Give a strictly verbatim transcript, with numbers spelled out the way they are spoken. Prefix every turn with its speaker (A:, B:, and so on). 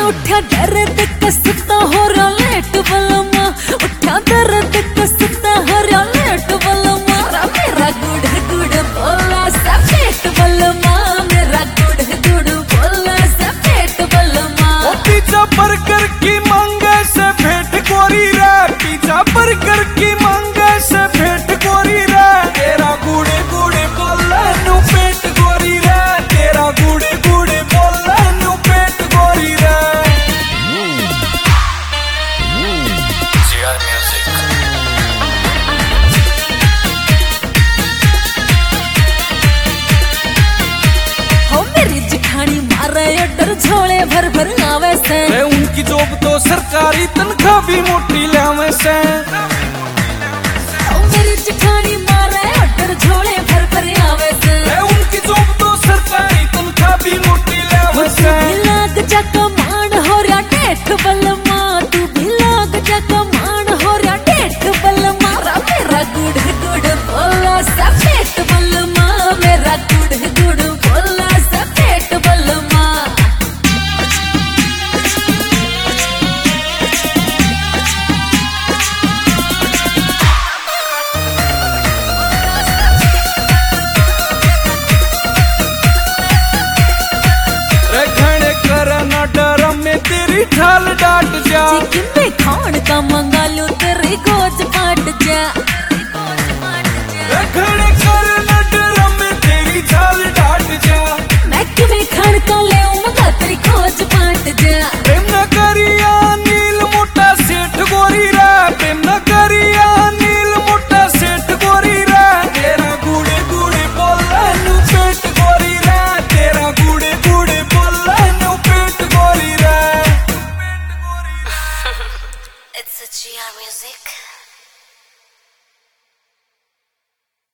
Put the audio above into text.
A: उठा दर्द कसता हो रहा लेट बलमा, उठा दर्द कसता हो रहा लेट बलमा, मेरा गुड़ गुड़ बोला सफेद बलमा, मेरा गुड़ गुड़ बोला सफेद बलमा।
B: पिज्जा बर्गर की मांगे से भेंट गोरी रे, पिज्जा बर्गर की मांगे से भेंट गोरी रे, तेरा गुड़े गुड़े बोला नु पेट गोरी रे, तेरा गुड़े गुड़े बोला नु पेट गोरी रे। GR music.
A: हो मेरी जिठानी मारे डर झोले भर भर आवे से,
B: उनकी जॉब तो सरकारी तनख्वाह भी मोटी लावे से।
A: हो मेरी जिठानी मारे डर झोले भर भर आवे से,
B: उनकी जॉब तो सरकारी तनख्वाह भी मोटी लावे से।
A: लाग जा कमान हो रहा टेठ बलमा, तू भी लाग जा कमान हो रहा टेठ बलमा, मेरा गुड़ गुड़ बोला सफेद बलमा, मेरा गुड़ गुड़ बोला सफेद बलमा।
B: रखने करना डर में तेरी ढाल डाट जा,
A: चिकन खान का मंगा लो तेरी गोज पाट जा,
B: रखने करना डर में तेरी ढाल डाट जा,
A: मैं तुम्हें खान का ले मंगा तेरी गोज पाट जा।
B: प्रेम न करिया नील मोटा सेठ गोरी रे, प्रेम न करिया नील मोटा सेठ गोरी रे, तेरा गुड़े गुड़े बोला नु पेट गोरी रे, तेरा गुड़े गुड़े बोला नु पेट गोरी रे।
C: It's a G R music.